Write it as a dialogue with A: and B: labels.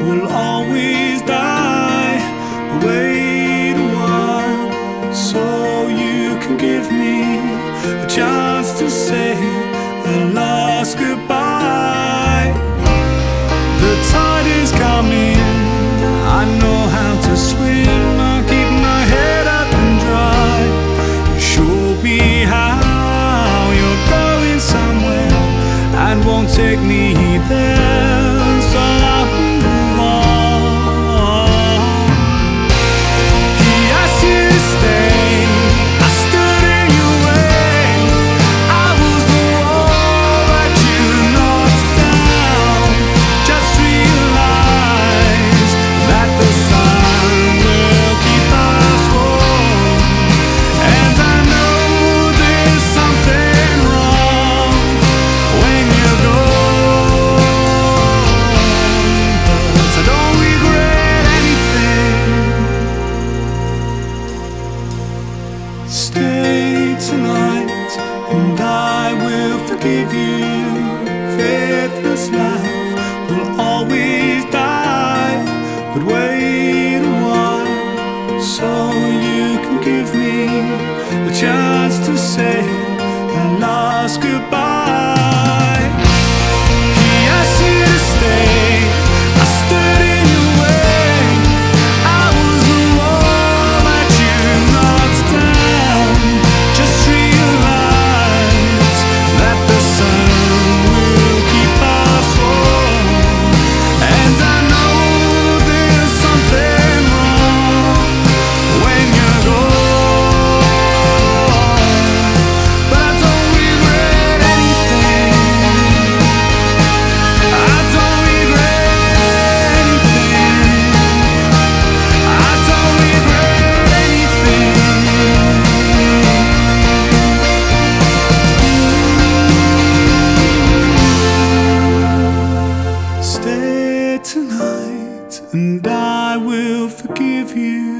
A: will always die. But wait a while, so you can give me a chance to say the last goodbye. The tide is coming, I know how to swim. I'll keep my head up and dry. You showed me how, you're going somewhere and won't take me there, so I'll move on. He asked you to stay, I stood in your way. I was the wall that you knocked down. Just realize that the sun will keep us warm. And I know there's something wrong when you go, but I don't regret anything. Stay tonight and I will forgive you. Faithless love will always die. But wait a while, so you can give me a chance to say the last goodbye. He asked you to stay, I stood in your way. I was the wall that you knocked down. Just realize that the sun will keep us warm. And I know there's something wrong when you go, but I don't regret anything. I don't regret anything. I don't regret anything. Stay tonight and I will forgive you.